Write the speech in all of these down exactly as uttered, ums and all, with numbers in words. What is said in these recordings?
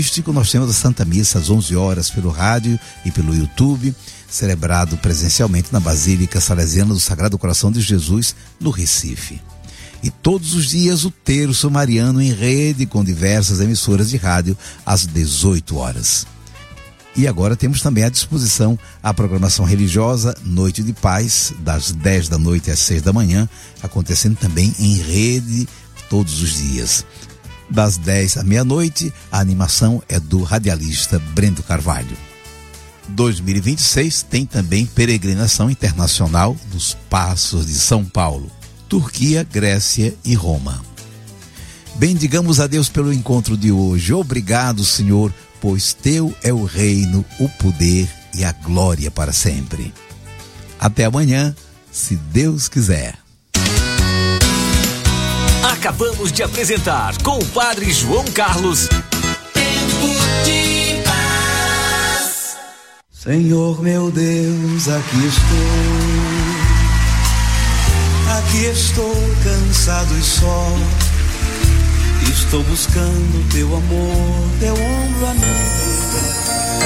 Nós temos a Santa Missa às onze horas pelo rádio e pelo YouTube, celebrado presencialmente na Basílica Salesiana do Sagrado Coração de Jesus, no Recife. E todos os dias o terço mariano em rede com diversas emissoras de rádio às dezoito horas. E agora temos também à disposição a programação religiosa Noite de Paz, das dez da noite às seis da manhã, acontecendo também em rede todos os dias. Das dez à meia-noite, a animação é do radialista Brendo Carvalho. dois mil e vinte e seis tem também peregrinação internacional nos Passos de São Paulo, Turquia, Grécia e Roma. Bendigamos a Deus pelo encontro de hoje. Obrigado, Senhor, pois teu é o reino, o poder e a glória para sempre. Até amanhã, se Deus quiser. Acabamos de apresentar com o Padre João Carlos. Tempo de paz. Senhor meu Deus, aqui estou. Aqui estou cansado e só. Estou buscando teu amor, teu ombro amigo.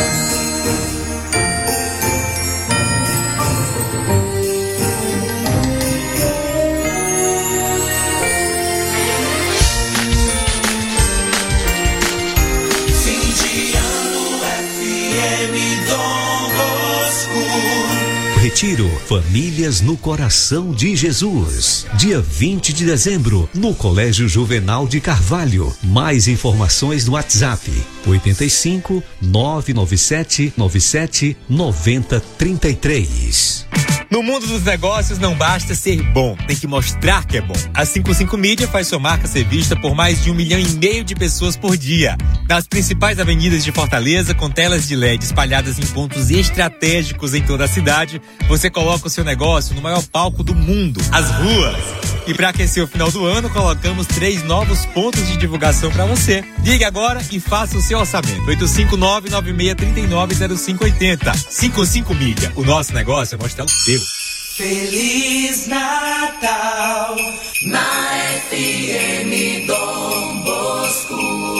Retiro Famílias no Coração de Jesus, dia vinte de dezembro, no Colégio Juvenal de Carvalho. Mais informações no WhatsApp oitenta e cinco, nove nove sete, nove sete, nove zero três três. No mundo dos negócios não basta ser bom, tem que mostrar que é bom. A cinquenta e cinco Mídia faz sua marca ser vista por mais de um milhão e meio de pessoas por dia. Nas principais avenidas de Fortaleza, com telas de L E D espalhadas em pontos estratégicos em toda a cidade, você coloca o seu negócio no maior palco do mundo, as ruas. E para aquecer o final do ano, colocamos três novos pontos de divulgação para você. Ligue agora e faça o seu orçamento. oito cinco nove, nove seis três nove, zero cinco oito zero. cinquenta e cinco Mídia. O nosso negócio é mostrar o seu. Feliz Natal na F M Dom Bosco.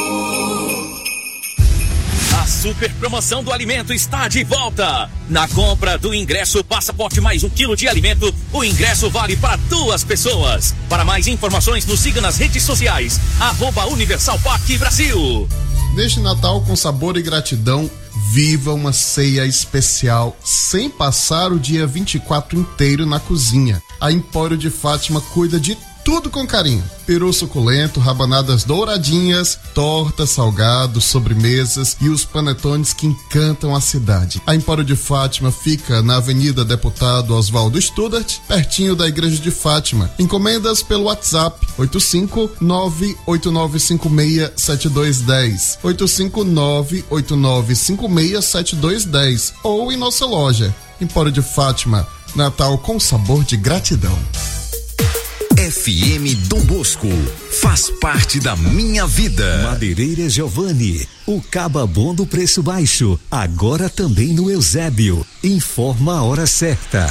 A super promoção do alimento está de volta. Na compra do ingresso Passaporte mais um quilo de alimento, o ingresso vale para duas pessoas. Para mais informações, nos siga nas redes sociais, arroba Universal Parque Brasil. Neste Natal com sabor e gratidão, viva uma ceia especial sem passar o dia vinte e quatro inteiro na cozinha. A Empório de Fátima cuida de tudo com carinho. Peru suculento, rabanadas douradinhas, tortas, salgados, sobremesas e os panetones que encantam a cidade. A Empório de Fátima fica na Avenida Deputado Oswaldo Studart, pertinho da Igreja de Fátima. Encomendas pelo WhatsApp oito cinco nove, oito nove cinco seis, sete dois um zero, oito cinco nove, oito nove cinco seis, sete dois um zero ou em nossa loja. Empório de Fátima, Natal com sabor de gratidão. F M Dom Bosco faz parte da minha vida. Madeireiras Giovanni, o caba bom do preço baixo, agora também no Eusébio. Informa a hora certa.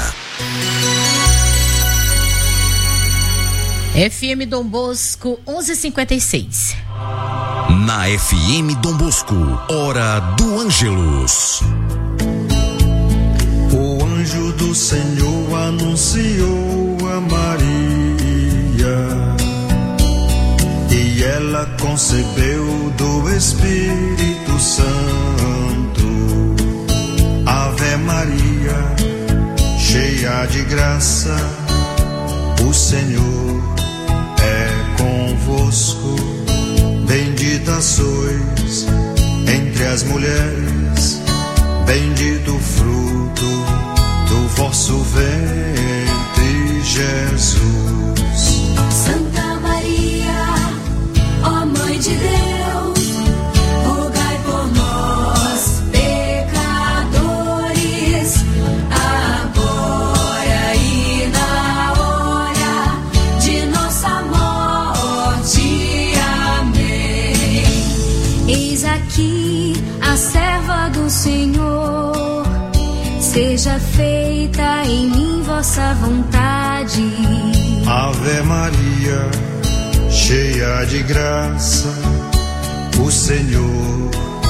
F M Dom Bosco, onze e cinquenta e seis. Na F M Dom Bosco, hora do Ângelus. O anjo do Senhor anunciou a Maria e ela concebeu do Espírito Santo. Ave Maria, cheia de graça, o Senhor é convosco. Bendita sois entre as mulheres, bendito o fruto do vosso ventre, Jesus. Santa Maria, ó Mãe de Deus, rogai por nós, pecadores, agora e na hora de nossa morte. Amém. Eis aqui a serva do Senhor, seja feita em mim vossa vontade. Ave Maria, cheia de graça, o Senhor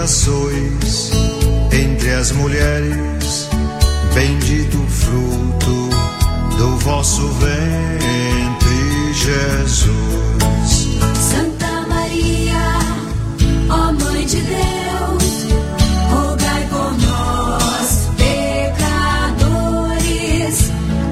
Bendita sois entre as mulheres, bendito o fruto do vosso ventre, Jesus. Santa Maria, ó Mãe de Deus, rogai por nós, pecadores,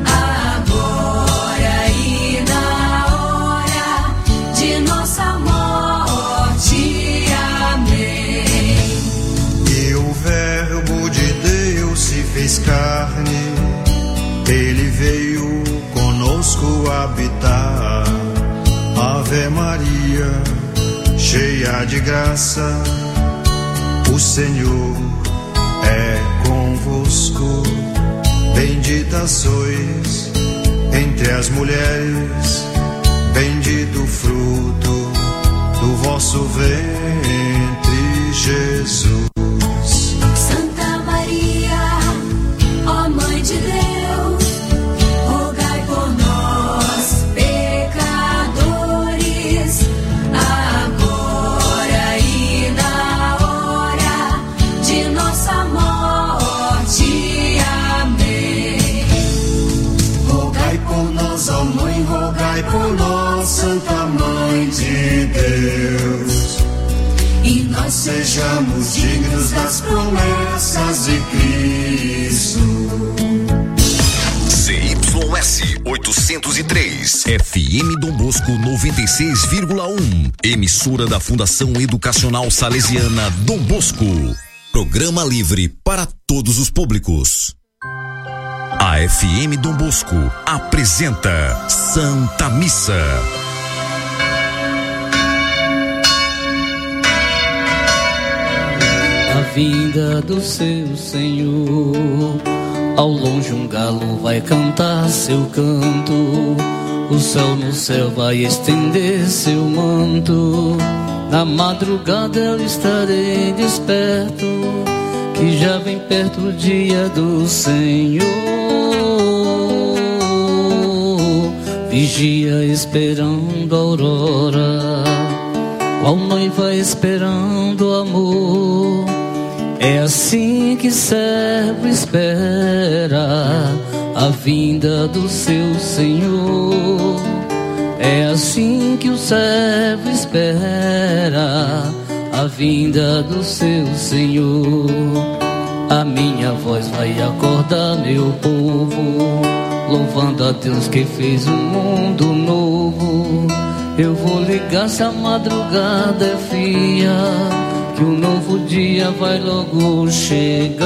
agora e na hora de nossa morte. Amém. E o Verbo de Deus se fez carne, ele veio conosco habitar. Ave Maria, cheia de graça, o Senhor é convosco. Bendita sois entre as mulheres, bendito o fruto do vosso ventre, Jesus. Santa Maria, ó Mãe de Deus, rogai por nós, pecadores, agora e na hora de nossa morte. Amém. Rogai por nós, ó Mãe, rogai por nós, Santa Mãe de Deus, E nós sejamos dignos das promessas de Cristo. C Y S oitocentos e três, F M Dom Bosco noventa e seis vírgula um, emissora da Fundação Educacional Salesiana Dom Bosco. Programa livre para todos os públicos. A F M Dom Bosco apresenta Santa Missa. A vinda do seu Senhor, ao longe um galo vai cantar seu canto, o céu no céu vai estender seu manto. Na madrugada eu estarei desperto, que já vem perto o dia do Senhor. Vigia esperando a aurora, qual noiva esperando amor. É assim que servo espera a vinda do seu Senhor. É assim que o servo espera a vinda do seu Senhor. A minha voz vai acordar meu povo, louvando a Deus que fez um mundo novo. Eu vou ligar se a madrugada é fria, que um novo dia vai logo chegar.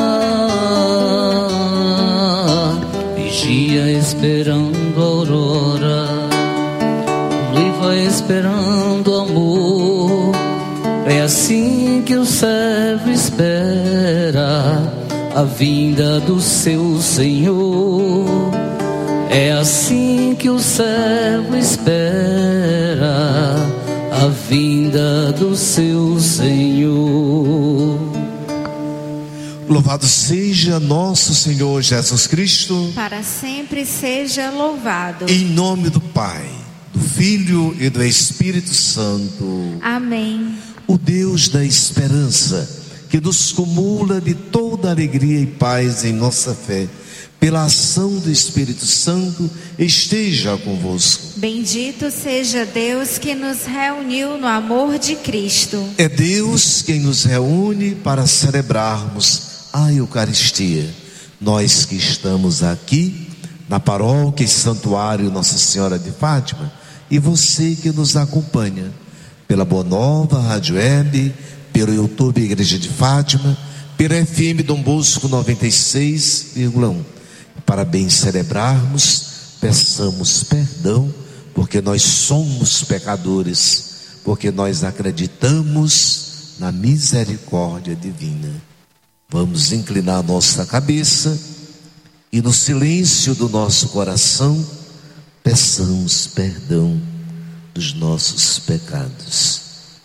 Vigia esperando a aurora, noiva esperando amor. É assim que o servo espera a vinda do seu Senhor. É assim que o servo espera a vinda do seu Senhor. Louvado seja nosso Senhor Jesus Cristo. Para sempre seja louvado. Em nome do Pai, do Filho e do Espírito Santo. Amém. O Deus da esperança, que nos cumula de toda alegria e paz em nossa fé, pela ação do Espírito Santo, esteja convosco. Bendito seja Deus que nos reuniu no amor de Cristo. É Deus quem nos reúne para celebrarmos a Eucaristia. Nós que estamos aqui na paróquia e santuário Nossa Senhora de Fátima, e você que nos acompanha pela Boa Nova Rádio Web, pelo YouTube Igreja de Fátima, pela F M Dom Bosco noventa e seis vírgula um. Para bem celebrarmos, peçamos perdão, porque nós somos pecadores, porque nós acreditamos na misericórdia divina. Vamos inclinar nossa cabeça e no silêncio do nosso coração, peçamos perdão dos nossos pecados.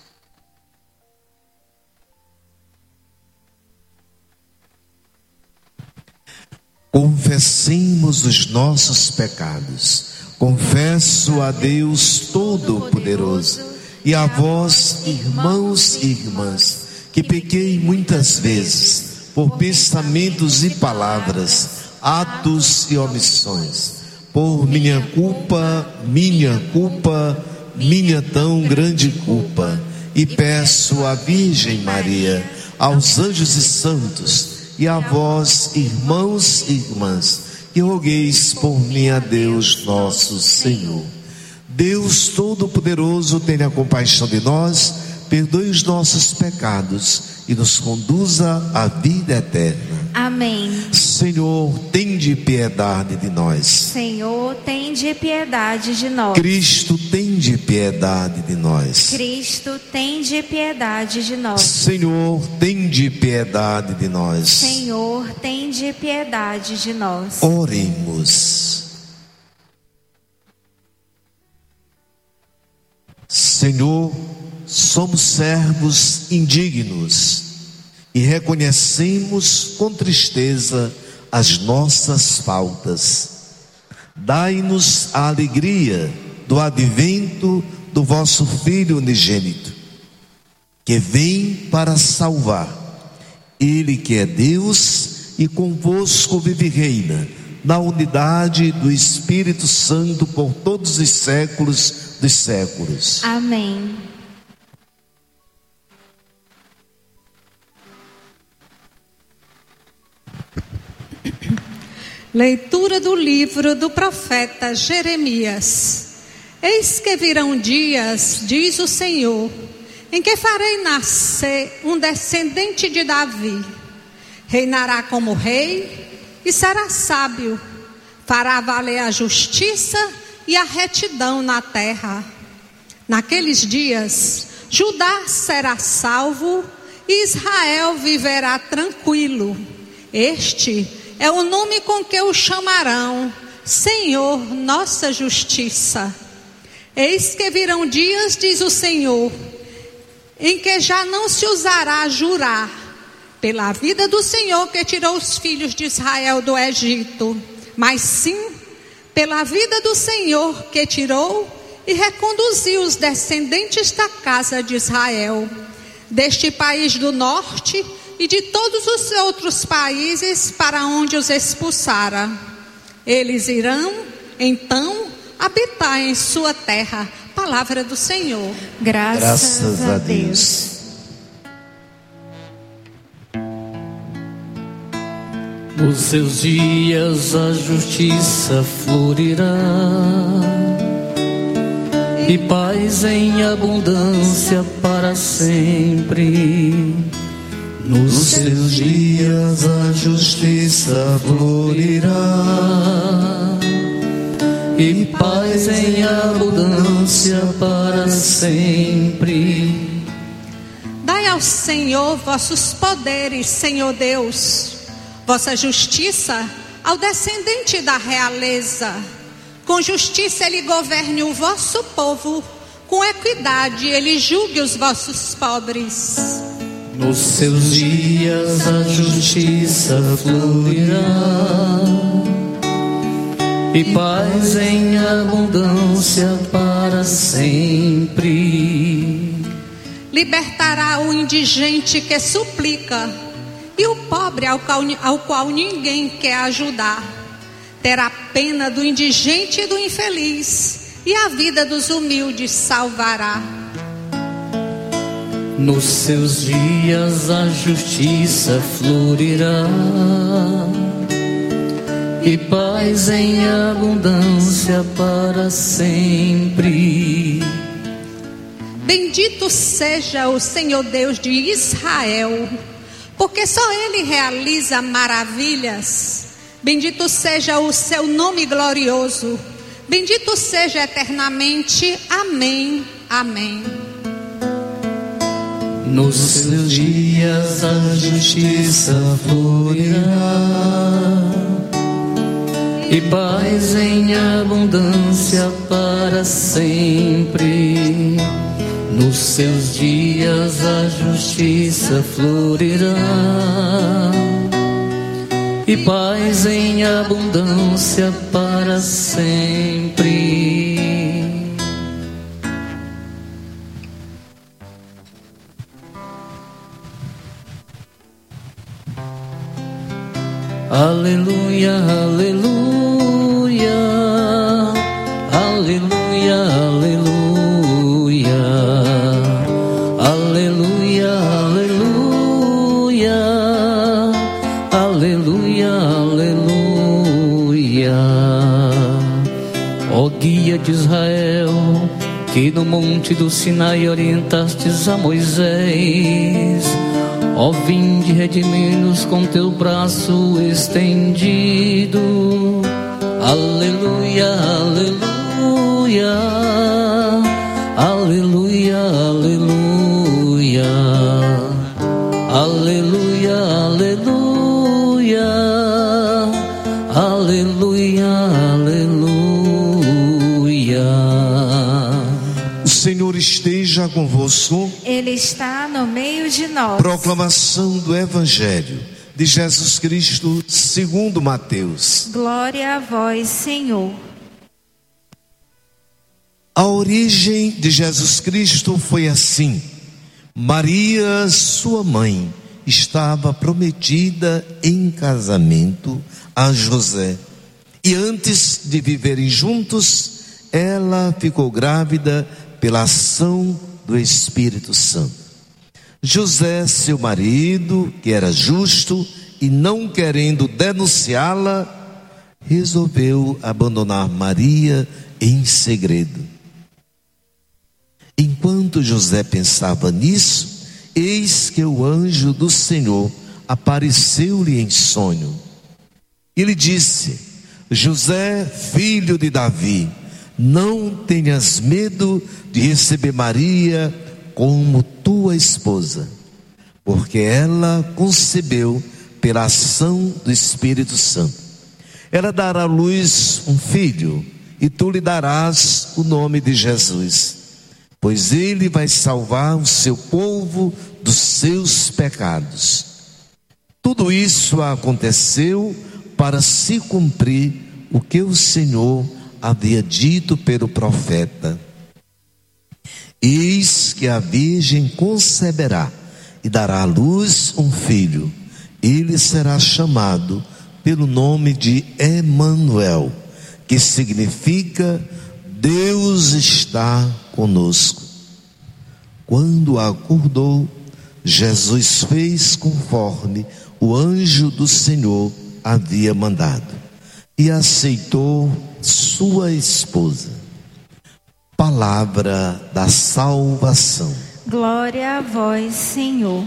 Confessemos os nossos pecados. Confesso a Deus Todo-Poderoso e a vós, irmãos e irmãs, que pequei muitas vezes, por pensamentos e palavras, atos e omissões, por minha culpa, minha culpa, minha tão grande culpa. E peço à Virgem Maria, aos anjos e santos, e a vós, irmãos e irmãs, que rogueis por mim a Deus nosso Senhor. Deus Todo-Poderoso, tenha compaixão de nós, perdoe os nossos pecados e nos conduza à vida eterna. Amém. Senhor, tende piedade de nós. Senhor, tende piedade de nós. Cristo, tende piedade de nós. Cristo, tende piedade de nós. Senhor, tende piedade de nós. Senhor, tende piedade de nós. Oremos. Senhor, somos servos indignos e reconhecemos com tristeza as nossas faltas. Dai-nos a alegria do advento do vosso Filho unigênito, que vem para salvar. Ele que é Deus e convosco vive e reina, na unidade do Espírito Santo por todos os séculos dos séculos. Amém. Leitura do livro do profeta Jeremias. Eis que virão dias, diz o Senhor, em que farei nascer um descendente de Davi. Reinará como rei e será sábio. Fará valer a justiça e a retidão na terra. Naqueles dias, Judá será salvo e Israel viverá tranquilo. Este é o nome com que o chamarão: Senhor, nossa justiça. Eis que virão dias, diz o Senhor, em que já não se usará jurar pela vida do Senhor que tirou os filhos de Israel do Egito, mas sim pela vida do Senhor que tirou e reconduziu os descendentes da casa de Israel, deste país do norte e de todos os outros países para onde os expulsara. Eles irão, então, habitar em sua terra. Palavra do Senhor. Graças, Graças a Deus. Nos seus dias a justiça florirá e paz em abundância para sempre. Nos seus dias a justiça florirá e paz em abundância para sempre. Dai ao Senhor vossos poderes, Senhor Deus, vossa justiça ao descendente da realeza. Com justiça ele governe o vosso povo, com equidade ele julgue os vossos pobres. Nos seus dias a justiça florirá e paz em abundância para sempre. Libertará o indigente que suplica e o pobre ao qual, ao qual ninguém quer ajudar. Terá pena do indigente e do infeliz, e a vida dos humildes salvará. Nos seus dias a justiça florirá e paz em abundância para sempre. Bendito seja o Senhor Deus de Israel, porque só Ele realiza maravilhas. Bendito seja o seu nome glorioso. Bendito seja eternamente. Amém. Amém. Nos seus dias a justiça florirá e paz em abundância para sempre. Nos seus dias a justiça florirá e paz em abundância para sempre. aleluia, aleluia, aleluia, aleluia, aleluia, aleluia, aleluia, aleluia. Ó guia de Israel, que no monte do Sinai orientastes a Moisés, ó vinde redimir-nos com teu braço estendido, aleluia, aleluia, aleluia, aleluia, aleluia, aleluia, aleluia, aleluia. O Senhor esteja convosco. Ele está no meio de nós. Proclamação do Evangelho de Jesus Cristo segundo Mateus. Glória a vós, Senhor. A origem de Jesus Cristo foi assim: Maria, sua mãe, estava prometida em casamento a José, e antes de viverem juntos, ela ficou grávida pela ação do Espírito Santo. José, seu marido, que era justo e não querendo denunciá-la, resolveu abandonar Maria em segredo. Enquanto José pensava nisso, eis que o anjo do Senhor apareceu-lhe em sonho. Ele disse: José, filho de Davi, não tenhas medo de receber Maria como tua esposa, porque ela concebeu pela ação do Espírito Santo. Ela dará à luz um filho, e tu lhe darás o nome de Jesus, pois ele vai salvar o seu povo dos seus pecados. Tudo isso aconteceu para se cumprir o que o Senhor havia dito pelo profeta: eis que a virgem conceberá e dará à luz um filho, ele será chamado pelo nome de Emanuel, que significa Deus está conosco. Quando acordou, Jesus fez conforme o anjo do Senhor havia mandado e aceitou sua esposa. Palavra da salvação. Glória a vós, Senhor.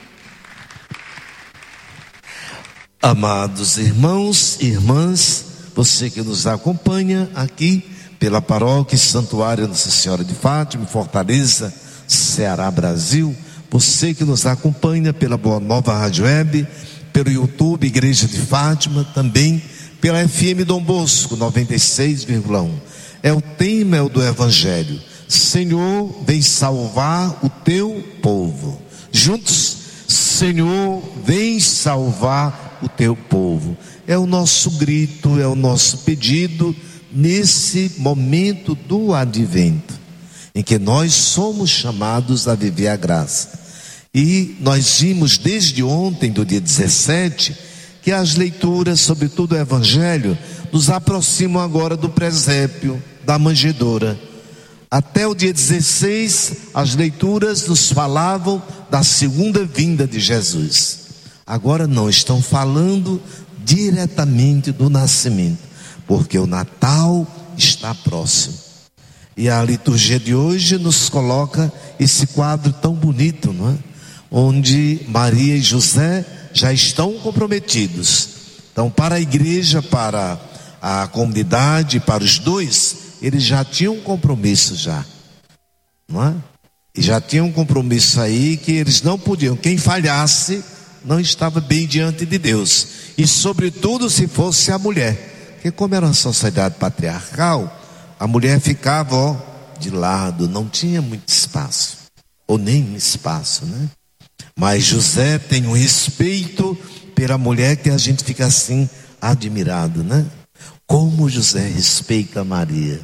Amados irmãos e irmãs, você que nos acompanha aqui pela paróquia Santuário Nossa Senhora de Fátima, Fortaleza, Ceará, Brasil, você que nos acompanha pela Boa Nova Rádio Web, pelo YouTube Igreja de Fátima, também pela F M Dom Bosco noventa e seis vírgula um. É o tema é o do Evangelho: Senhor, vem salvar o teu povo. Juntos, Senhor, vem salvar o teu povo. É o nosso grito, é o nosso pedido nesse momento do advento, em que nós somos chamados a viver a graça. E nós vimos desde ontem, do dia dezessete, que as leituras, sobretudo o Evangelho, nos aproximam agora do presépio, da manjedoura. Até o dia dezesseis, as leituras nos falavam da segunda vinda de Jesus. Agora não, estão falando diretamente do nascimento, porque o Natal está próximo. E a liturgia de hoje nos coloca esse quadro tão bonito, não é? Onde Maria e José já estão comprometidos. Então, para a igreja, para a comunidade, para os dois, eles já tinham um compromisso já, não é? E já tinham um compromisso aí que eles não podiam, quem falhasse não estava bem diante de Deus, e sobretudo se fosse a mulher, porque como era uma sociedade patriarcal, a mulher ficava, ó, de lado, não tinha muito espaço, ou nem espaço, né? Mas José tem um respeito pela mulher que a gente fica assim admirado, né? Como José respeita Maria.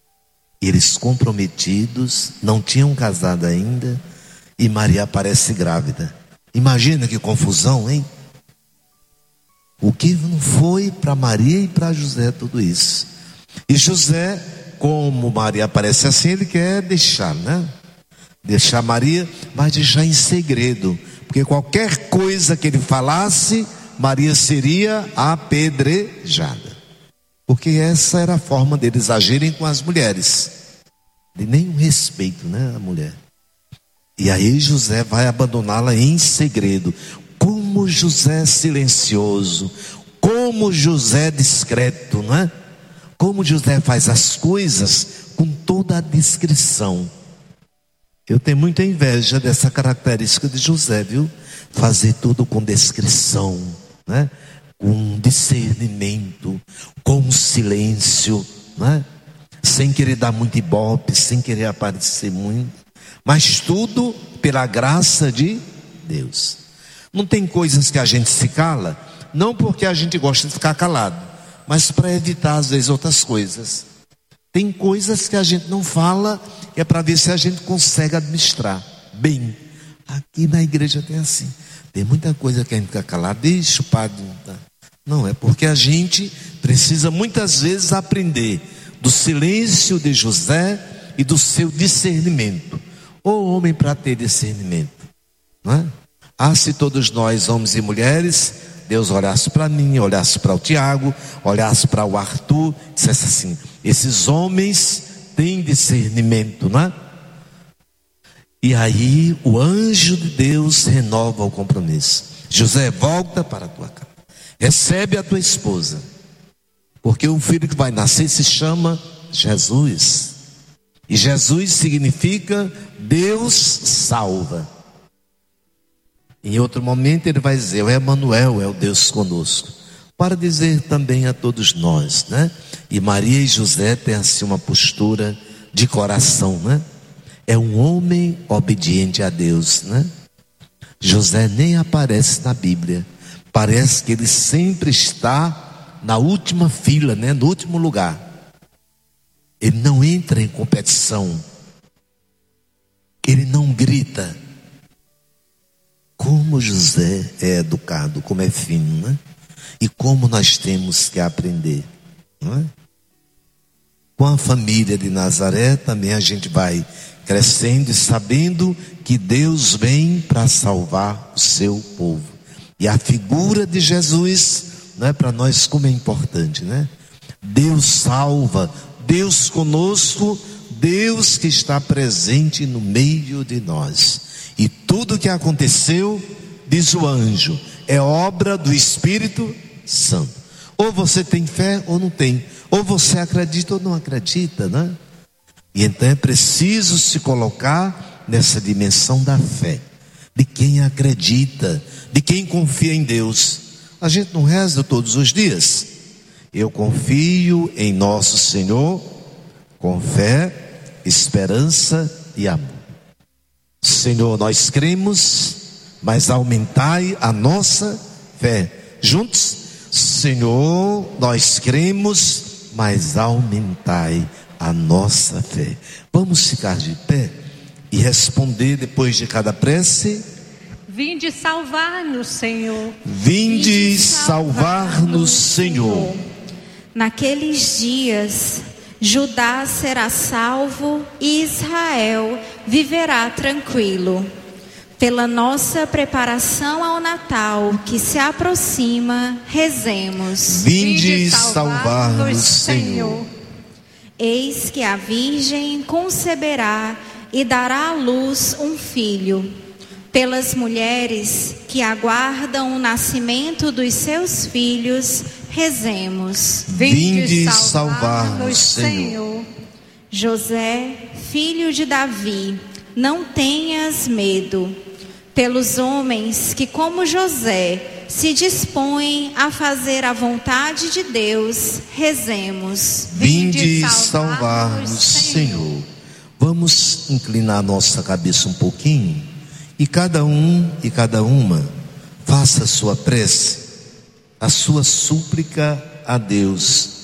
Eles comprometidos, não tinham casado ainda, e Maria aparece grávida. Imagina que confusão, hein? O que não foi para Maria e para José tudo isso? E José, como Maria aparece assim, ele quer deixar, né? Deixar Maria, mas deixar em segredo, porque qualquer coisa que ele falasse, Maria seria apedrejada, porque essa era a forma deles agirem com as mulheres, de nenhum respeito, né, a mulher. E aí José vai abandoná-la em segredo. Como José é silencioso, como José é discreto, não é? Como José faz as coisas com toda a discrição. Eu tenho muita inveja dessa característica de José, viu? Fazer tudo com discrição, né? Com discernimento, com silêncio, né? Sem querer dar muito ibope, sem querer aparecer muito, mas tudo pela graça de Deus. Não tem coisas que a gente se cala, não porque a gente gosta de ficar calado, mas para evitar às vezes outras coisas. Tem coisas que a gente não fala, é para ver se a gente consegue administrar bem. Aqui na igreja tem assim, tem muita coisa que a gente fica calado, deixa o padre. Não, é porque a gente precisa muitas vezes aprender do silêncio de José e do seu discernimento. Ô homem para ter discernimento, não é? Ah, se todos nós, homens e mulheres, Deus olhasse para mim, olhasse para o Tiago, olhasse para o Arthur, dissesse assim: esses homens têm discernimento, não é? E aí o anjo de Deus renova o compromisso. José, volta para a tua casa, recebe a tua esposa, porque o filho que vai nascer se chama Jesus. E Jesus significa Deus salva. Em outro momento ele vai dizer: o Emanuel é o Deus conosco, para dizer também a todos nós, né? E Maria e José têm assim uma postura de coração, né? É um homem obediente a Deus, né? José nem aparece na Bíblia, parece que ele sempre está na última fila, né? No último lugar. Ele não entra em competição, ele não grita. Como José é educado, como é fino, né? E como nós temos que aprender, não é? Com a família de Nazaré também a gente vai crescendo e sabendo que Deus vem para salvar o seu povo. E a figura de Jesus, não é, para nós como é importante, né? Deus salva, Deus conosco, Deus que está presente no meio de nós. E tudo que aconteceu, diz o anjo, é obra do Espírito Santo. Ou você tem fé ou não tem, ou você acredita ou não acredita, né? E então é preciso se colocar nessa dimensão da fé, de quem acredita, de quem confia em Deus. A gente não reza todos os dias: eu confio em nosso Senhor com fé, esperança e amor. Senhor, nós cremos, mas aumentai a nossa fé. Juntos? Senhor, nós cremos, mas aumentai a nossa fé. Vamos ficar de pé e responder depois de cada prece: vinde salvar-nos, Senhor. Vinde salvar-nos, Senhor. Naqueles dias, Judá será salvo e Israel viverá tranquilo. Pela nossa preparação ao Natal que se aproxima, rezemos: vinde salvar-nos, Senhor. Eis que a Virgem conceberá e dará à luz um filho. Pelas mulheres que aguardam o nascimento dos seus filhos, rezemos: vinde salvar-nos, Senhor. José, filho de Davi, não tenhas medo. Pelos homens que, como José, se dispõem a fazer a vontade de Deus, rezemos: vinde salvar-nos, Senhor. Vamos inclinar nossa cabeça um pouquinho e cada um e cada uma faça a sua prece, a sua súplica a Deus.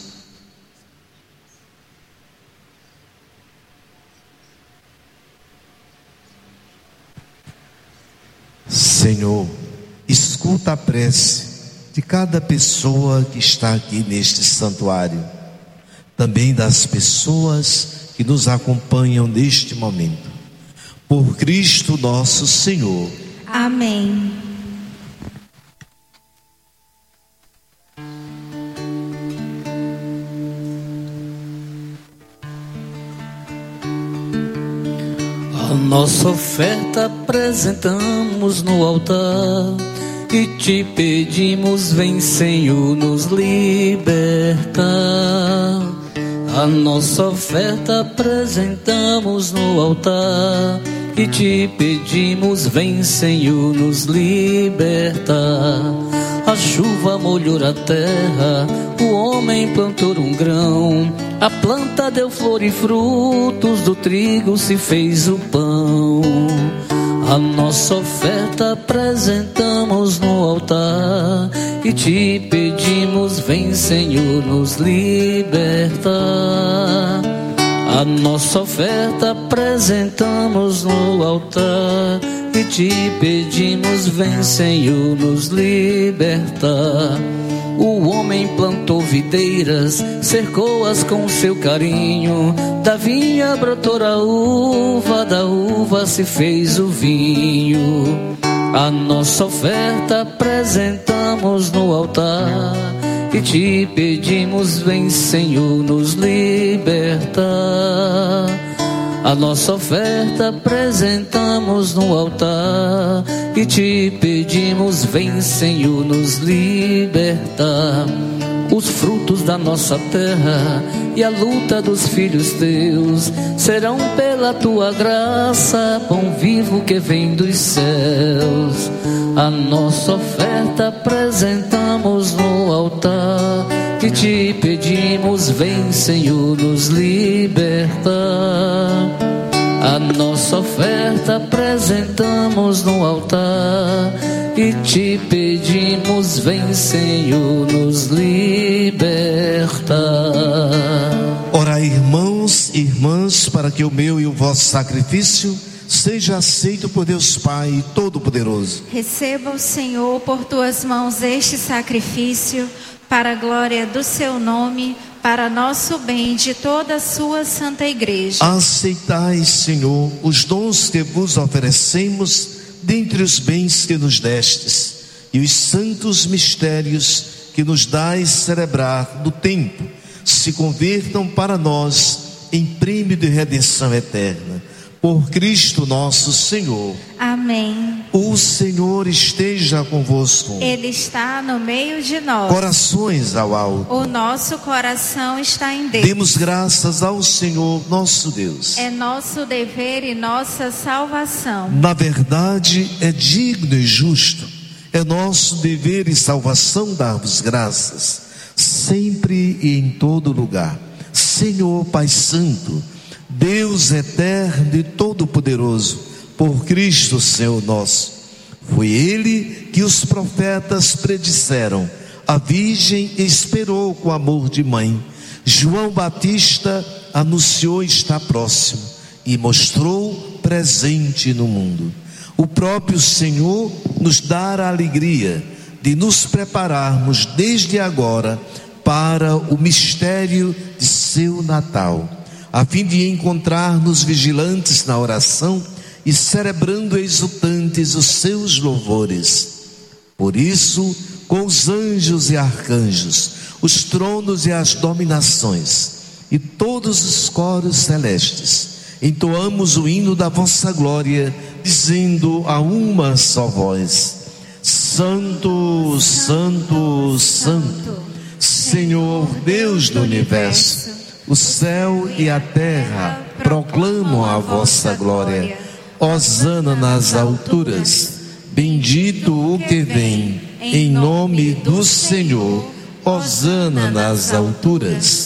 Senhor, escuta a prece de cada pessoa que está aqui neste santuário, também das pessoas que nos acompanham neste momento. Por Cristo nosso Senhor. Amém. A nossa oferta apresentamos no altar e te pedimos, vem Senhor nos libertar. A nossa oferta apresentamos no altar e te pedimos, vem Senhor nos libertar. A chuva molhou a terra, o homem plantou um grão, a planta deu flor e frutos, do trigo se fez o pão. A nossa oferta apresentamos no altar e te pedimos, vem Senhor nos libertar. A nossa oferta apresentamos no altar e te pedimos, vem Senhor nos libertar. O homem plantou videiras, cercou-as com seu carinho, da vinha brotou a uva, da uva se fez o vinho. A nossa oferta apresentamos no altar e te pedimos, vem Senhor nos libertar. A nossa oferta apresentamos no altar e te pedimos, vem Senhor nos libertar. Os frutos da nossa terra e a luta dos filhos teus serão pela tua graça, pão vivo que vem dos céus. A nossa oferta apresentamos no altar e te pedimos, vem Senhor nos libertar. A nossa oferta apresentamos no altar e te pedimos, vem Senhor nos libertar. Orai, irmãos e irmãs, para que o meu e o vosso sacrifício seja aceito por Deus Pai Todo-Poderoso. Receba o Senhor por tuas mãos este sacrifício, para a glória do seu nome, para nosso bem de toda a sua santa igreja. Aceitai, Senhor, os dons que vos oferecemos dentre os bens que nos destes e os santos mistérios que nos dais celebrar do tempo, se convertam para nós em prêmio de redenção eterna. Por Cristo nosso Senhor. Amém. O Senhor esteja convosco. Ele está no meio de nós. Corações ao alto. O nosso coração está em Deus. Demos graças ao Senhor nosso Deus. É nosso dever e nossa salvação. Na verdade, é digno e justo. É nosso dever e salvação dar-vos graças, sempre e em todo lugar. Senhor Pai Santo, Deus eterno e todo-poderoso, por Cristo Senhor nosso. Foi Ele que os profetas predisseram. A Virgem esperou com amor de mãe. João Batista anunciou estar próximo e mostrou presente no mundo. O próprio Senhor nos dá a alegria de nos prepararmos desde agora para o mistério de seu Natal, a fim de encontrar-nos vigilantes na oração e celebrando exultantes os seus louvores. Por isso, com os anjos e arcanjos, os tronos e as dominações e todos os coros celestes, entoamos o hino da vossa glória, dizendo a uma só voz: Santo, Santo, Santo, Senhor Deus do universo. O céu e a terra proclamam a vossa glória. Hosana nas alturas. Bendito o que vem em nome do Senhor. Hosana nas alturas.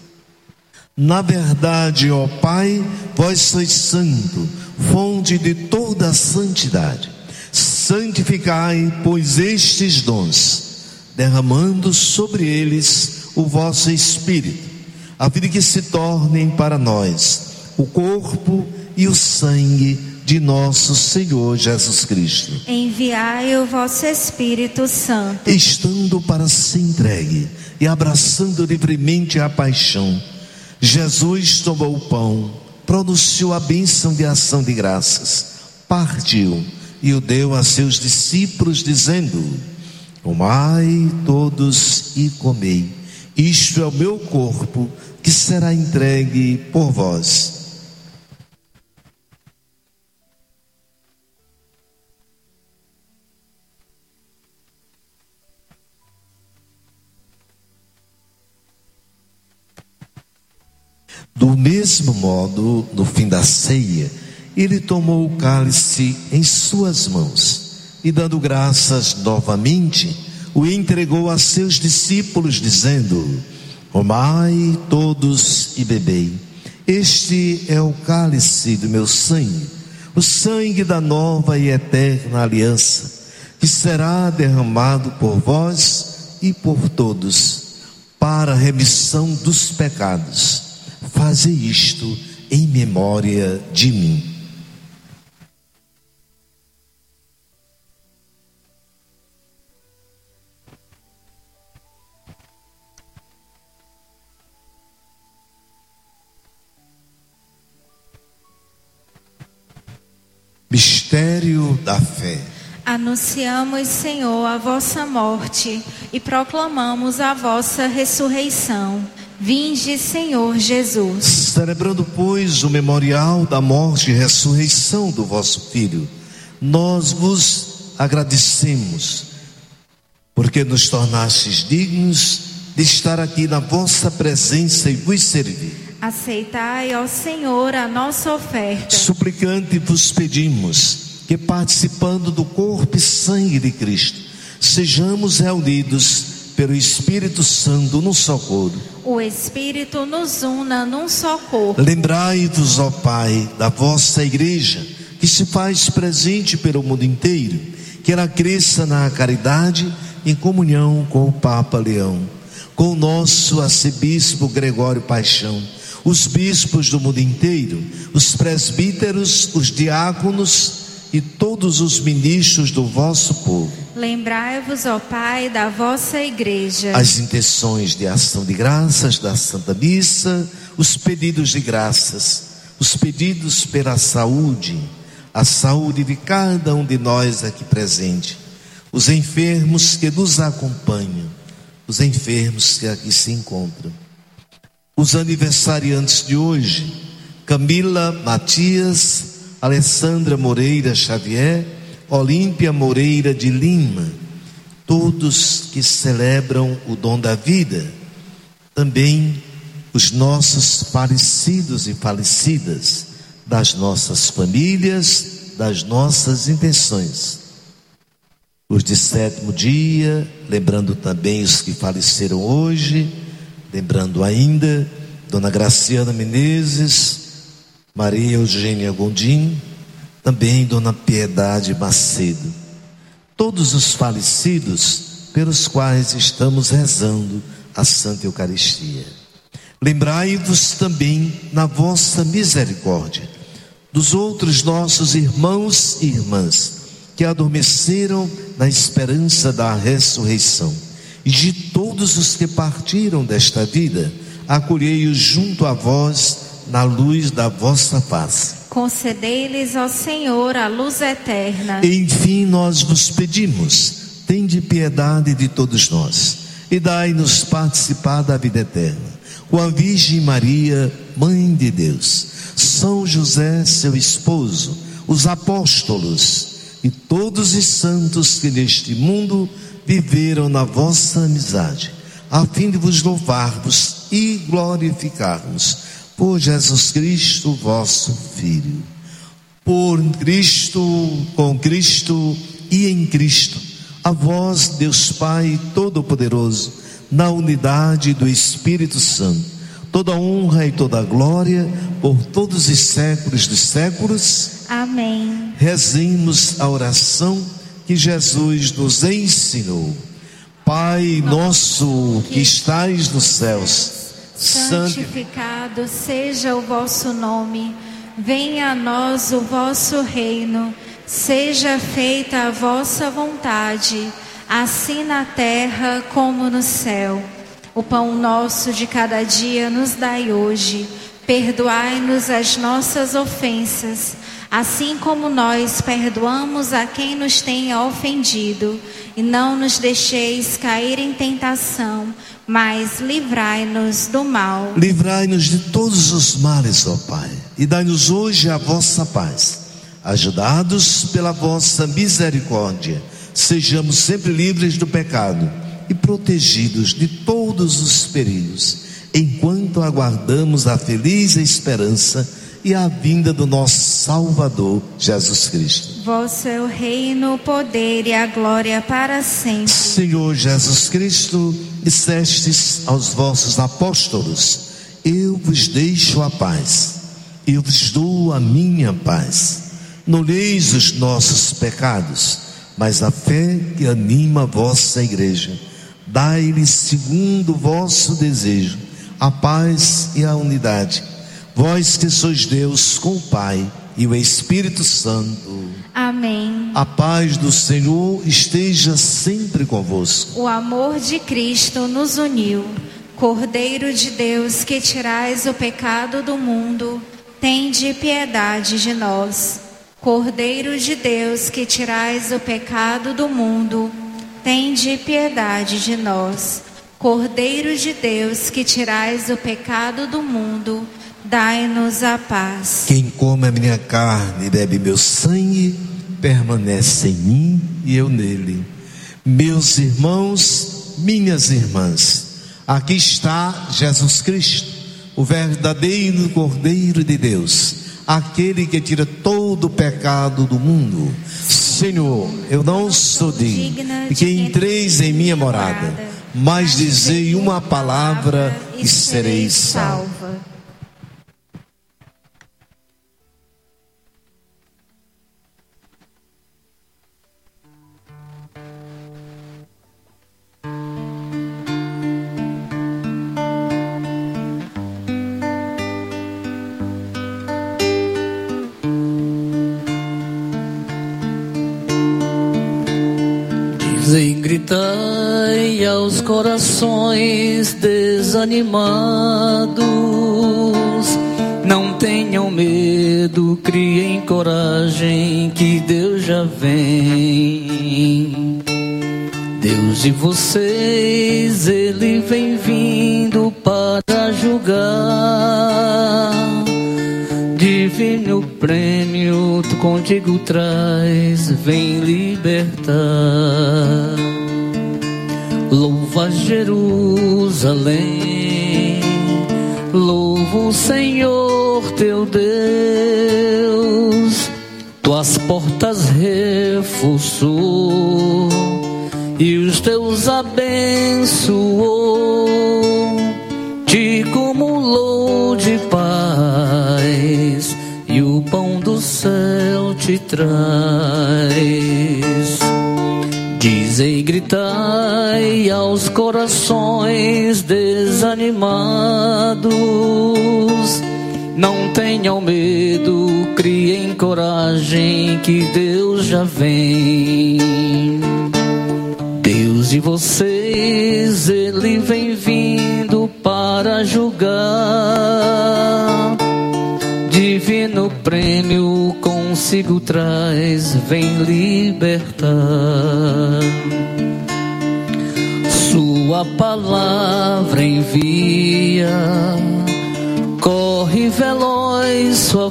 Na verdade, ó Pai, vós sois santo, fonte de toda a santidade. Santificai, pois, estes dons, derramando sobre eles o vosso Espírito, a fim de que se tornem para nós o corpo e o sangue de nosso Senhor Jesus Cristo. Enviai o vosso Espírito Santo. Estando para ser entregue e abraçando livremente a paixão, Jesus tomou o pão, pronunciou a bênção de ação de graças, partiu e o deu a seus discípulos, dizendo: tomai todos e comei, isto é o meu corpo que será entregue por vós. Do mesmo modo, no fim da ceia, ele tomou o cálice em suas mãos e, dando graças novamente, o entregou a seus discípulos, dizendo: tomai todos e bebei, este é o cálice do meu sangue, o sangue da nova e eterna aliança, que será derramado por vós e por todos, para a remissão dos pecados. Fazei isto em memória de mim. Mistério da fé. Anunciamos, Senhor, a vossa morte e proclamamos a vossa ressurreição. Vinde, Senhor Jesus. Celebrando, pois, o memorial da morte e ressurreição do vosso Filho, nós vos agradecemos, porque nos tornastes dignos de estar aqui na vossa presença e vos servir. Aceitai, ó Senhor, a nossa oferta. Suplicante vos pedimos que, participando do corpo e sangue de Cristo, sejamos reunidos pelo Espírito Santo num só corpo. O Espírito nos una num só corpo. Lembrai-vos, ó Pai, da vossa igreja, que se faz presente pelo mundo inteiro, que ela cresça na caridade, em comunhão com o Papa Leão, com o nosso arcebispo Gregório Paixão, os bispos do mundo inteiro, os presbíteros, os diáconos e todos os ministros do vosso povo. Lembrai-vos, ó Pai, da vossa igreja. As intenções de ação de graças da Santa Missa, os pedidos de graças, os pedidos pela saúde, a saúde de cada um de nós aqui presente, os enfermos que nos acompanham, os enfermos que aqui se encontram, os aniversariantes de hoje: Camila Matias, Alessandra Moreira Xavier, Olímpia Moreira de Lima, todos que celebram o dom da vida. Também os nossos falecidos e falecidas, das nossas famílias, das nossas intenções. Os de sétimo dia, lembrando também os que faleceram hoje, lembrando ainda Dona Graciana Menezes, Maria Eugênia Gondim, também Dona Piedade Macedo, todos os falecidos pelos quais estamos rezando a Santa Eucaristia. Lembrai-vos também, na vossa misericórdia, dos outros nossos irmãos e irmãs que adormeceram na esperança da ressurreição, e de todos os que partiram desta vida, acolhei-os junto a vós na luz da vossa face. Concedei-lhes, ó Senhor, a luz eterna. Enfim, nós vos pedimos, tende piedade de todos nós e dai-nos participar da vida eterna. Com a Virgem Maria, Mãe de Deus, São José, seu esposo, os apóstolos e todos os santos que neste mundo viveram na vossa amizade, a fim de vos louvarmos e glorificarmos por Jesus Cristo, vosso Filho. Por Cristo, com Cristo e em Cristo, a vós, Deus Pai Todo-Poderoso, na unidade do Espírito Santo, toda honra e toda glória por todos os séculos dos séculos. Amém. Rezemos a oração que Jesus nos ensinou. Pai nosso que estais nos céus, santificado seja o vosso nome. Venha a nós o vosso reino, seja feita a vossa vontade, assim na terra como no céu. O pão nosso de cada dia nos dai hoje. Perdoai-nos as nossas ofensas, assim como nós perdoamos a quem nos tenha ofendido. E não nos deixeis cair em tentação, mas livrai-nos do mal. Livrai-nos de todos os males, ó Pai, e dai-nos hoje a vossa paz. Ajudados pela vossa misericórdia, sejamos sempre livres do pecado e protegidos de todos os perigos, enquanto aguardamos a feliz esperança e a vinda do nosso Salvador, Jesus Cristo. Vosso é o reino, o poder e a glória para sempre. Senhor Jesus Cristo, dissestes aos vossos apóstolos: eu vos deixo a paz, eu vos dou a minha paz. Não olheis os nossos pecados, mas a fé que anima a vossa igreja. Dai-lhes, segundo o vosso desejo, a paz e a unidade. Vós que sois Deus com o Pai e o Espírito Santo. Amém. A paz do Senhor esteja sempre convosco. O amor de Cristo nos uniu. Cordeiro de Deus, que tirais o pecado do mundo, tende piedade de nós. Cordeiro de Deus, que tirais o pecado do mundo, tende piedade de nós. Cordeiro de Deus, que tirais o pecado do mundo, dai-nos a paz. Quem come a minha carne e bebe meu sangue, permanece em mim e eu nele. Meus irmãos, minhas irmãs, aqui está Jesus Cristo, o verdadeiro Cordeiro de Deus, aquele que tira todo o pecado do mundo. Senhor, eu não sou digno de que entreis em minha morada, mas dizei uma palavra e serei salva. E gritai aos corações desanimados: não tenham medo, criem coragem, que Deus já vem. Deus de vocês, Ele vem vindo para julgar. Divino prêmio tu contigo traz, vem libertar. Louva Jerusalém, louva o Senhor teu Deus. Tuas portas reforçou e os teus abençoou, te cumulou de paz e o pão do céu te traz. Dizei, gritai aos corações desanimados: não tenham medo, criem coragem, que Deus já vem. Deus de vocês, Ele vem vindo para julgar. Divino prêmio consigo traz, vem libertar. Sua palavra envia, corre veloz sua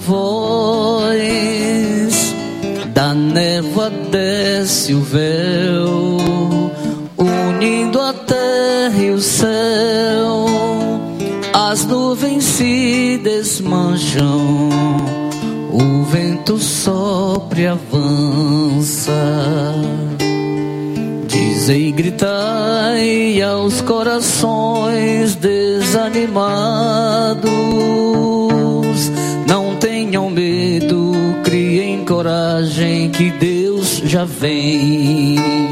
voz. Da névoa desce o véu, unindo a terra e o céu. As nuvens se desmancham, o vento sopra e avança. Dizei, gritai aos corações desanimados: não tenham medo, criem coragem, que Deus já vem.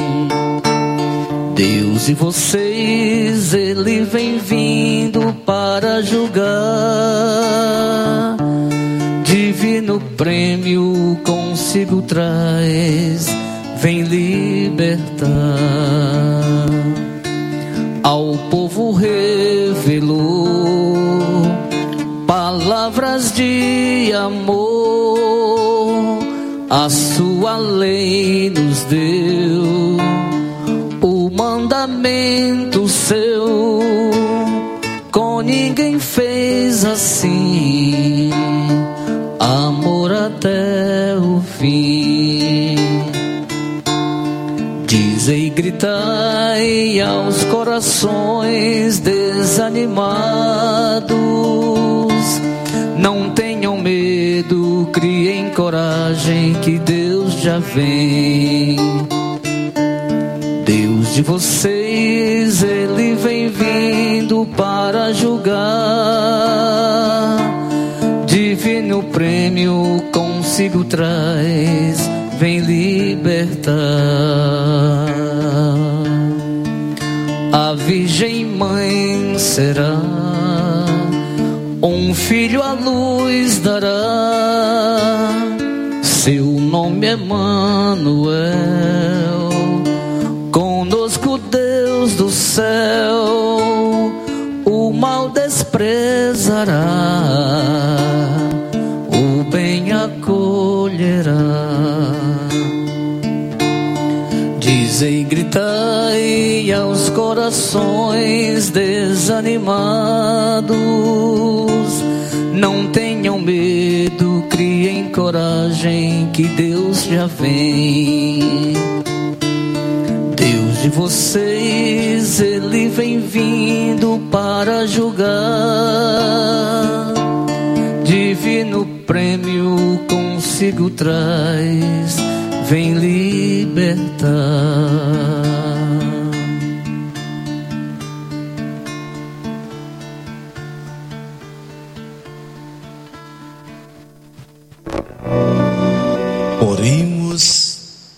Deus e vocês, Ele vem vindo para julgar. Divino divino prêmio consigo traz, vem libertar. Ao povo revelou palavras de amor, a sua lei nos deu, o mandamento seu, com ninguém fez assim, amor até o fim. Dizei, gritai aos corações desanimados, não tenham medo, criem coragem que Deus já vem. Deus de vocês, Ele vem vindo para julgar, divino prêmio consigo traz, vem libertar. A Virgem Mãe será, um filho à luz dará, seu nome é Emanuel, conosco Deus do céu, o mal desprezará, o bem acolherá. Dizei, gritai aos corações desanimados, não tenham medo, criem coragem que Deus já vem. Deus de vocês, Ele vem vindo para julgar, divino prêmio consigo traz, vem libertar. Oremos.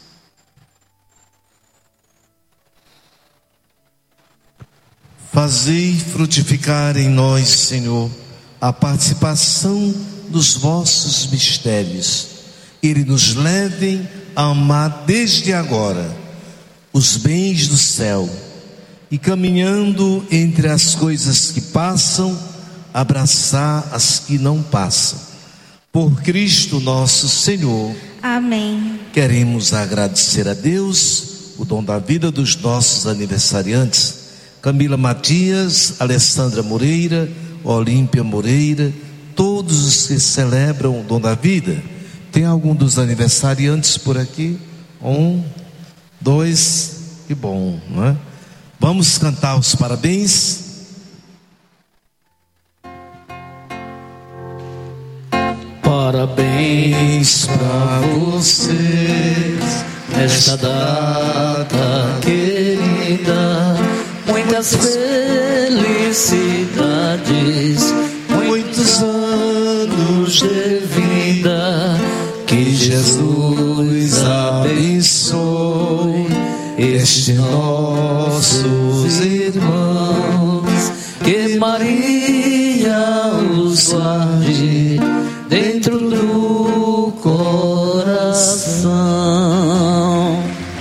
Fazei frutificar em nós, Senhor, a participação dos vossos mistérios. Ele nos levem a amar desde agora os bens do céu e, caminhando entre as coisas que passam, abraçar as que não passam. Por Cristo nosso Senhor. Amém. Queremos agradecer a Deus o dom da vida dos nossos aniversariantes: Camila Matias, Alessandra Moreira, Olímpia Moreira, todos os que celebram o dom da vida. Tem algum dos aniversariantes por aqui? Um, dois, que bom, não é? Vamos cantar os parabéns. Parabéns pra vocês nesta data querida, muitas felicidades, muitos anos de vida, que Jesus abençoe estes nossos irmãos, que Maria os guarde dentro do coração.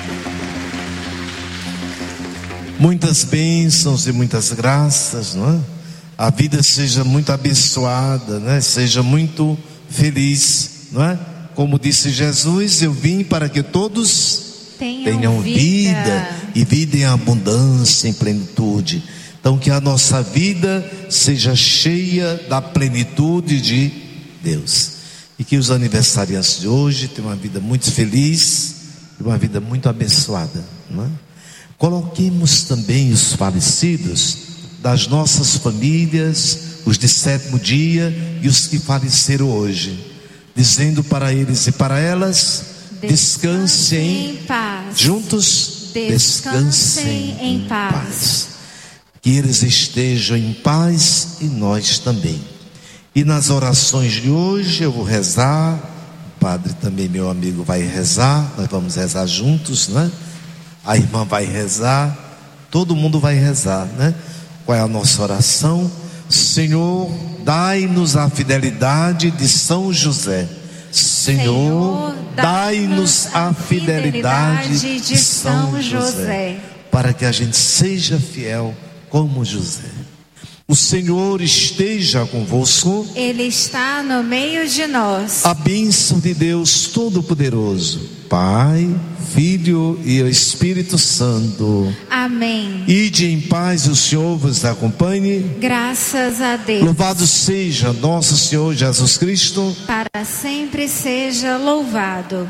Muitas bênçãos e muitas graças, não é? A vida seja muito abençoada, né? Seja muito feliz, não é? Como disse Jesus, eu vim para que todos tenham, tenham vida. vida e vida em abundância, em plenitude. Então que a nossa vida seja cheia da plenitude de Deus, e que os aniversariantes de hoje tenham uma vida muito feliz e uma vida muito abençoada, não é? Coloquemos também os falecidos das nossas famílias, os de sétimo dia e os que faleceram hoje, dizendo para eles e para elas: descansem em paz. Juntos, descansem em paz. Que eles estejam em paz e nós também. E nas orações de hoje eu vou rezar, o padre também, meu amigo, vai rezar, nós vamos rezar juntos, né? A irmã vai rezar, todo mundo vai rezar, né? Qual é a nossa oração? Senhor, dai-nos a fidelidade de São José, Senhor, dai-nos a fidelidade de São José, para que a gente seja fiel como José. O Senhor esteja convosco. Ele está no meio de nós. A bênção de Deus Todo-Poderoso, Pai, Filho e o Espírito Santo. Amém. Ide em paz, o Senhor vos acompanhe. Graças a Deus. Louvado seja nosso Senhor Jesus Cristo. Para sempre seja louvado.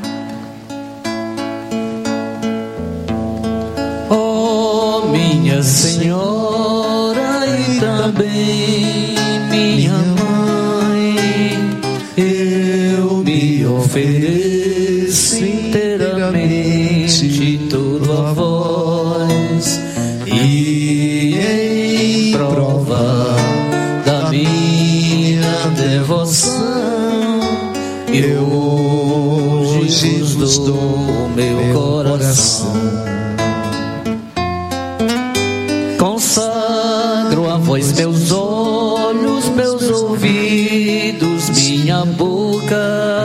Oh, minha Senhora e também minha mãe, eu me ofereço inteiramente tudo a vós, e em prova da minha devoção eu hoje vos dou meu coração. Consagro a vós meus olhos, meus ouvidos, minha boca,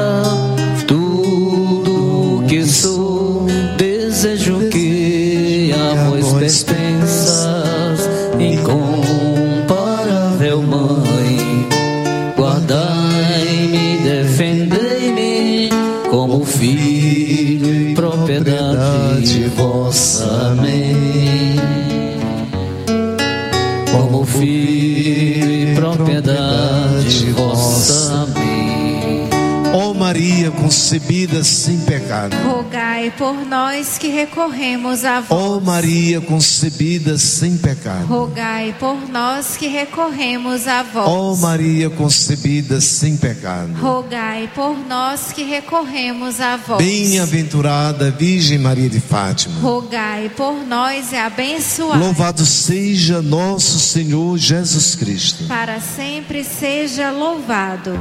tudo que sou. Desejo que a vós pertenças, incomparável Mãe. Guardai-me, defendei-me como filho e propriedade vossa. Amém. Como filho e propriedade vossa. Amém. Ó Maria concebida sem pecado, rogai por nós que recorremos a vós. Ó Maria concebida sem pecado, rogai por nós que recorremos a vós. Ó Maria concebida sem pecado, rogai por nós que recorremos a vós. Bem-aventurada Virgem Maria de Fátima, rogai por nós e abençoai. Louvado seja nosso Senhor Jesus Cristo. Para sempre seja louvado.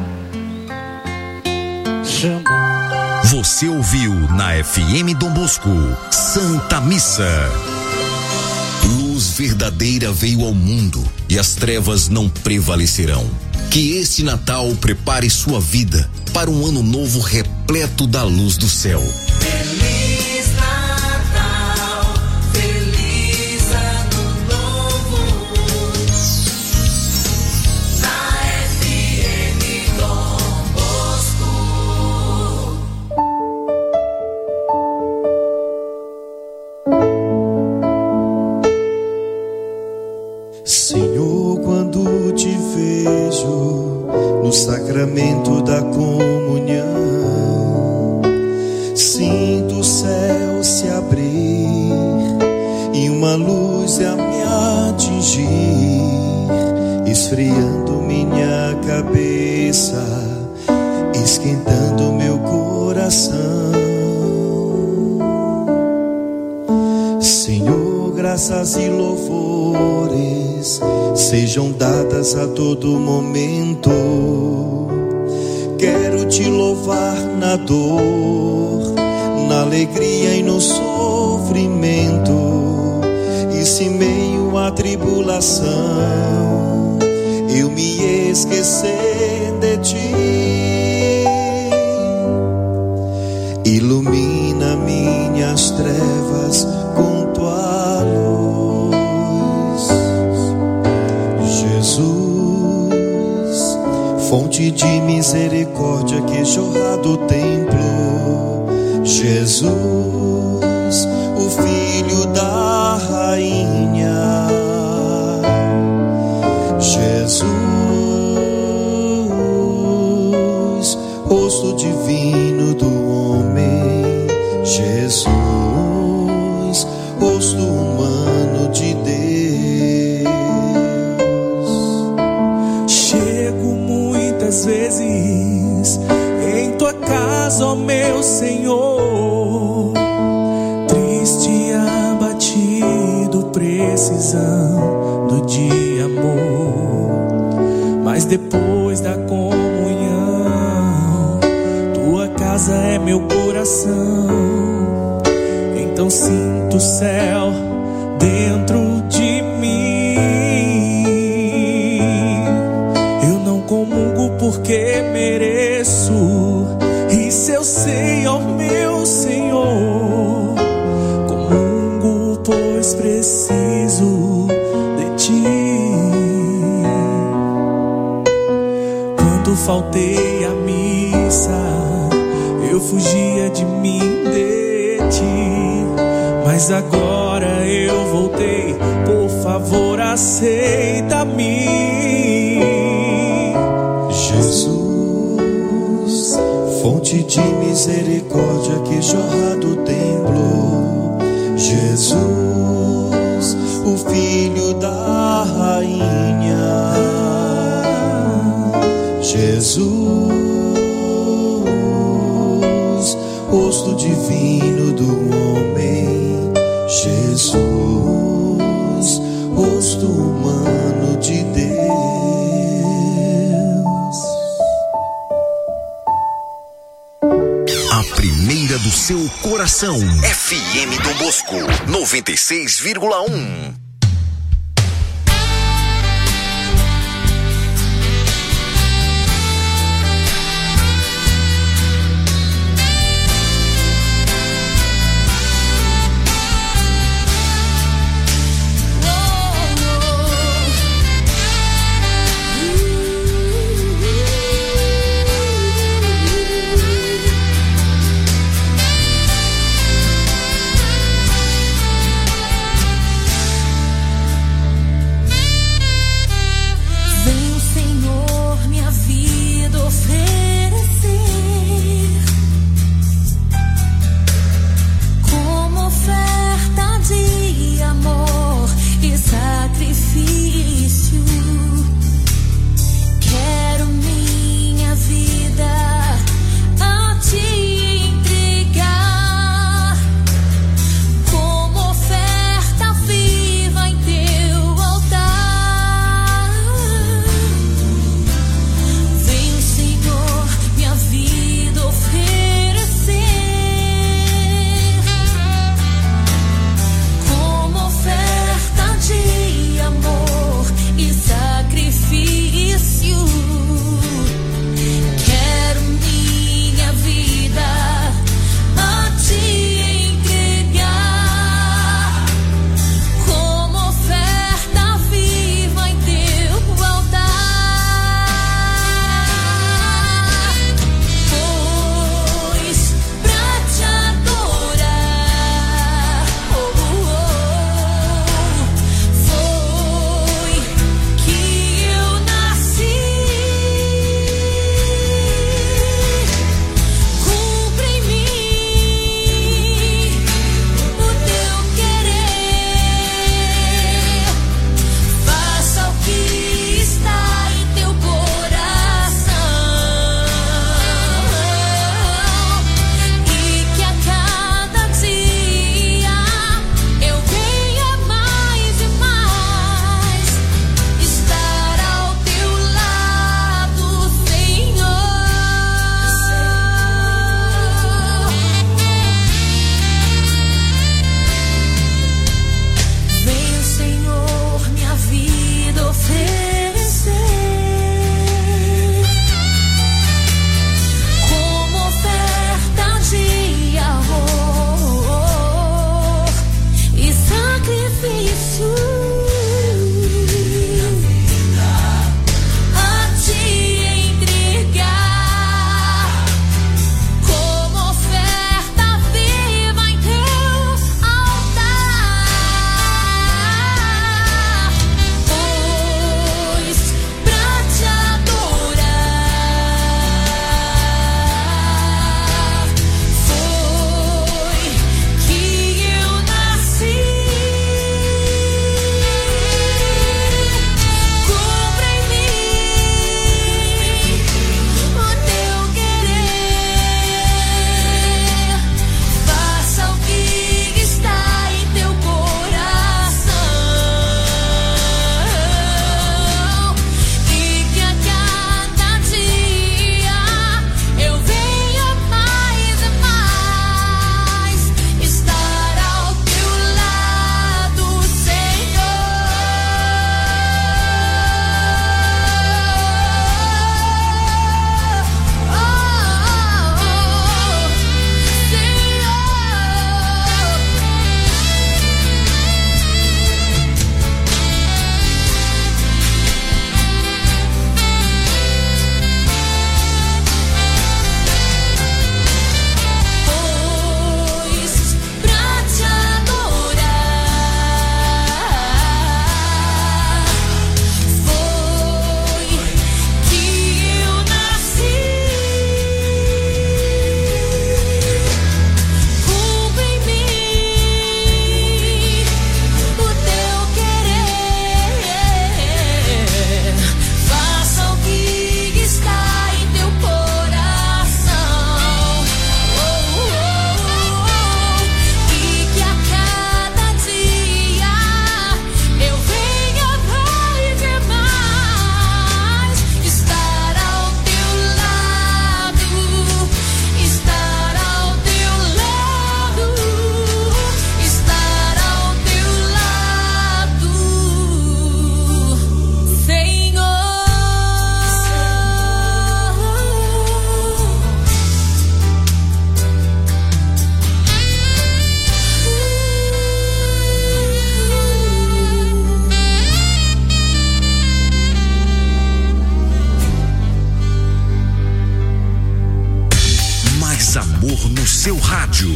Você ouviu na F M Dom Bosco, Santa Missa. Luz verdadeira veio ao mundo e as trevas não prevalecerão. Que este Natal prepare sua vida para um ano novo repleto da luz do céu. Feliz Natal, feliz ano novo. Na F M Dom Bosco. Senhor, quando te vejo no sacramento da comunhão, sinto o céu se abrir e uma luz a me atingir, esfriando minha cabeça, esquentando meu coração. Senhor, graças e louvores sejam dadas a todo momento. Quero te louvar na dor, na alegria e no sofrimento. E se meio à tribulação eu me esquecer de ti, ilumina minhas trevas com tua luz. Jesus, fonte de misericórdia que jorra do templo. Jesus, o filho da rainha. Jesus, rosto divino do homem. Jesus, rosto humano de Deus. Chego muitas vezes em tua casa, ó meu Senhor, triste e abatido, precisando de amor. Mas depois da comunhão, tua casa é meu coração. Então sinto o céu dentro de mim. Eu não comungo porque mereço, e se faltei à missa, eu fugia de mim, de ti, mas agora eu voltei, por favor aceita-me. Jesus, fonte de misericórdia que jorra do templo, Jesus, o filho da rainha, Jesus, rosto divino do homem, Jesus, rosto humano de Deus. A primeira do seu coração, F M Dom Bosco, noventa e seis vírgula um.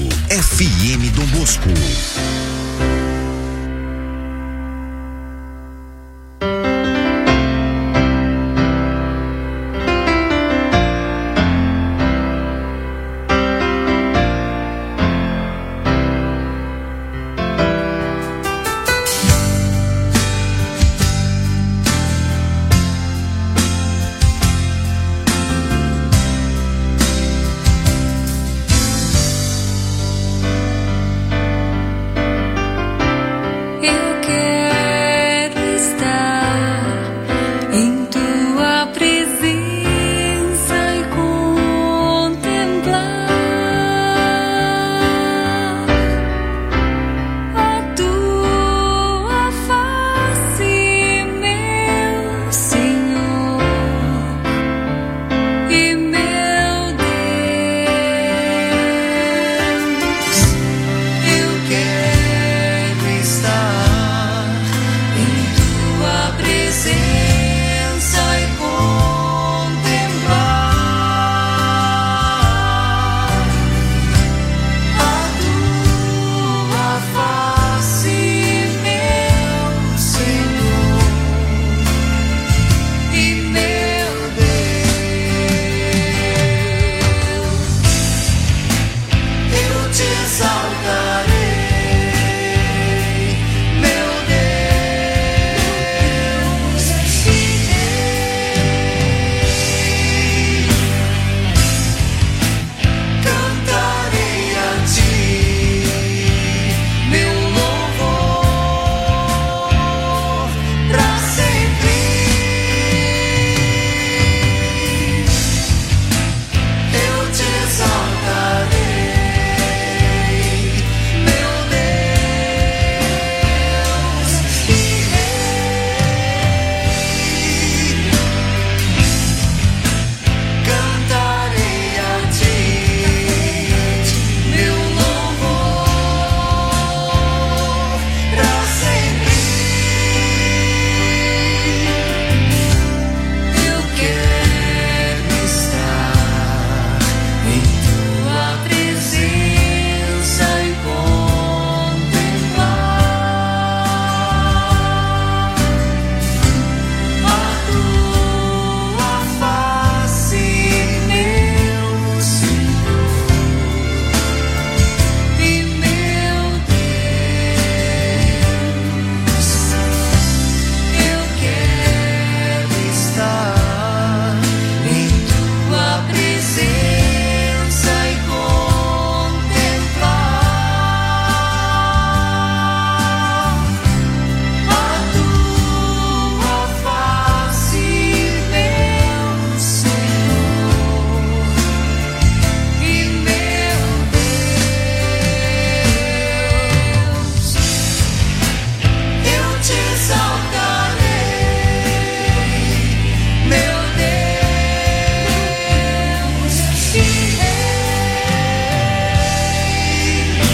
F M Dom Bosco.